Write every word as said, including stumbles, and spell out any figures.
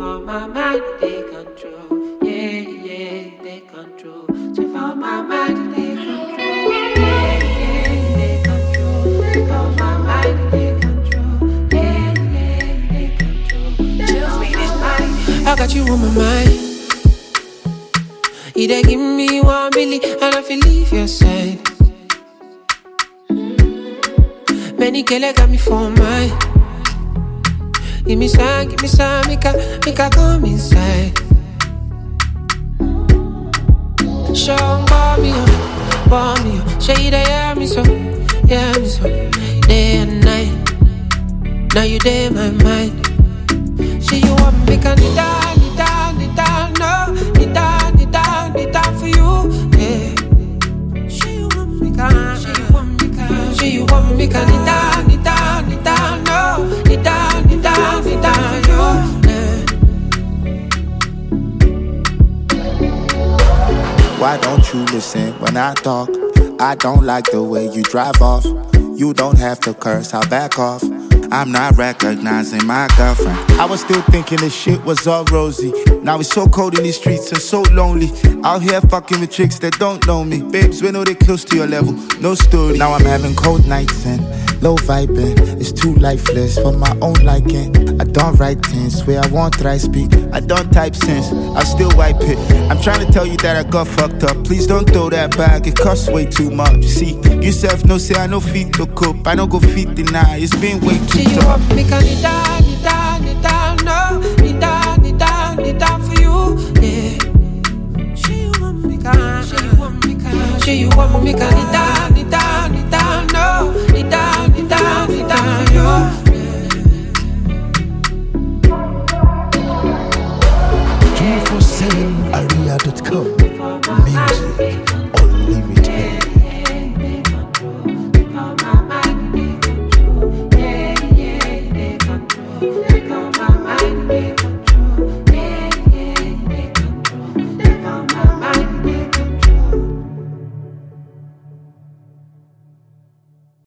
for my mind, they control. Yeah, yeah, they control. She for my mind, they control. Yeah, yeah, they control. She for my mind, they control. Yeah, yeah, they control. Chills me this mind. I got you on my mind. You done give me one billy and I feel leave your side. Many killer got me for mine. Give me some, give me some, make I, make I come inside. Show 'em bomb me up, bomb me up. Show you they hear me so, hear me so. Day and night, now you there in my mind. Say you want me, make I need down, need down, need down, no. Need down, need down, need down for you, yeah. Say you want me, can, say you want me, can. Say you want me, can, need down, need down, need down, no. Need down, need down, need down for you, yeah. Why don't you listen when I talk? I don't like the way you drive off. You don't have to curse, I'll back off. I'm not recognizing my girlfriend. I was still thinking this shit was all rosy. Now it's so cold in these streets and so lonely. Out here fucking with chicks that don't know me. Babes, we know they close to your level, no story. Now I'm having cold nights and low vibing. It's too lifeless for my own liking. I don't write things where I want that I speak. I don't type sense, I still wipe it. I'm trying to tell you that I got fucked up. Please don't throw that back, it costs way too much. See, yourself no say I no feet to cope. I don't go feet deny, it's been way too you tough. want me, can need down, need down, need down, no. Need down, need down, need down for you, yeah. She you want me, can, she you want me, can. She you want me, can need down, need down, need down, no. Need down, need down, need down for you, yeah. two four seven